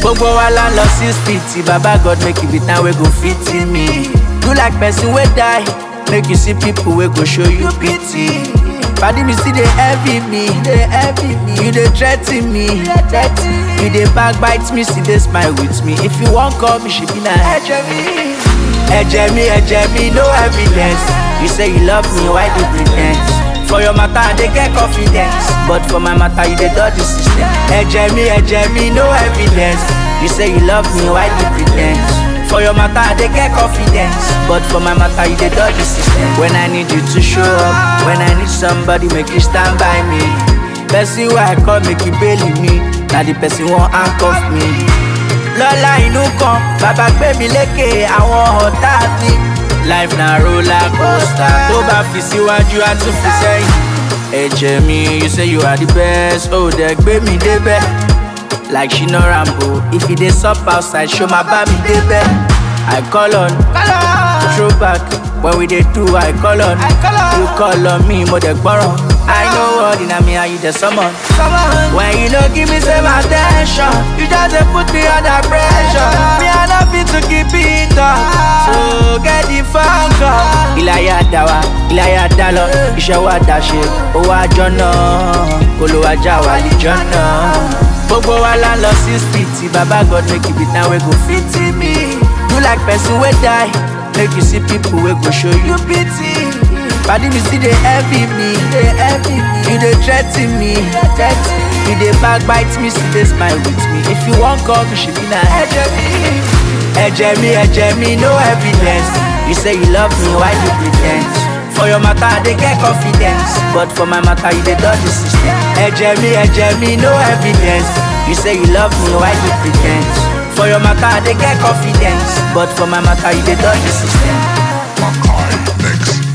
Gbogbo wa la lọ 650, Baba God make it be time we go fit in me. Do like person wey die, make you see people wey go show you pity. Padi me see they envy me, you dey threaten me, you dey backbite me, see they smile with me. If you wan call me, she be na ẹ̀jẹ̀ mi, no evidence. You say you love me, why do you pretend? For your matter, I dey get confidence, but for my matter, you dey dodge the system. Ẹ̀jẹ̀ mi, no evidence. You say you love me, why do you pretend? For your matter, I dey get confidence, but for my matter, you dey dodge the system. When I need you to show up, when I need somebody, make you stand by me. Person wey I call, make you bail me. Now the person won't handcuff me. Lọ́lá inú kan, bàbá gbé mi lékè àwọn ọ̀tá mi. Life na roller coaster, tó bá fi síwájú á tún fi sẹ́yìn. Ẹ̀jẹ̀ mi, you say you are the best, ó dẹ̀ gbé mi débẹ̀. Like Shina Rambo, if you dey sup outside, show my bá mi débẹ̀. I call on, throwback, when we dey do, I call on. You call on me, mo dẹ̀ gbọ́ràn. I know what in me and you the summon. When you don't give me some attention, you just put me under pressure. Me I not fit to keep it up, so get the funk up. Ilaya dawa, Ilaya dalo, iṣẹ́ wa dáṣe, owó àjọ náà, kolo ajá wa lìjọ náà. Gbogbo wa la lọ 650, Baba God make it be time we go fit in me. Do like person wey die, make you see people wey go show you pity. Padi me see they envy me, you dey threaten me, you dey backbite me, see they smile with me. If you wan call me, she be na ẹ̀jẹ̀ mi, no evidence. You say you love me, why you pretend? For your matter, I dey get confidence, but for my matter, you dey dodge the system. Ẹ̀jẹ̀ mi, no evidence. You say you love me, why you pretend? For your matter, I dey get confidence, but for my matter, you dey dodge the system. Makai Mix.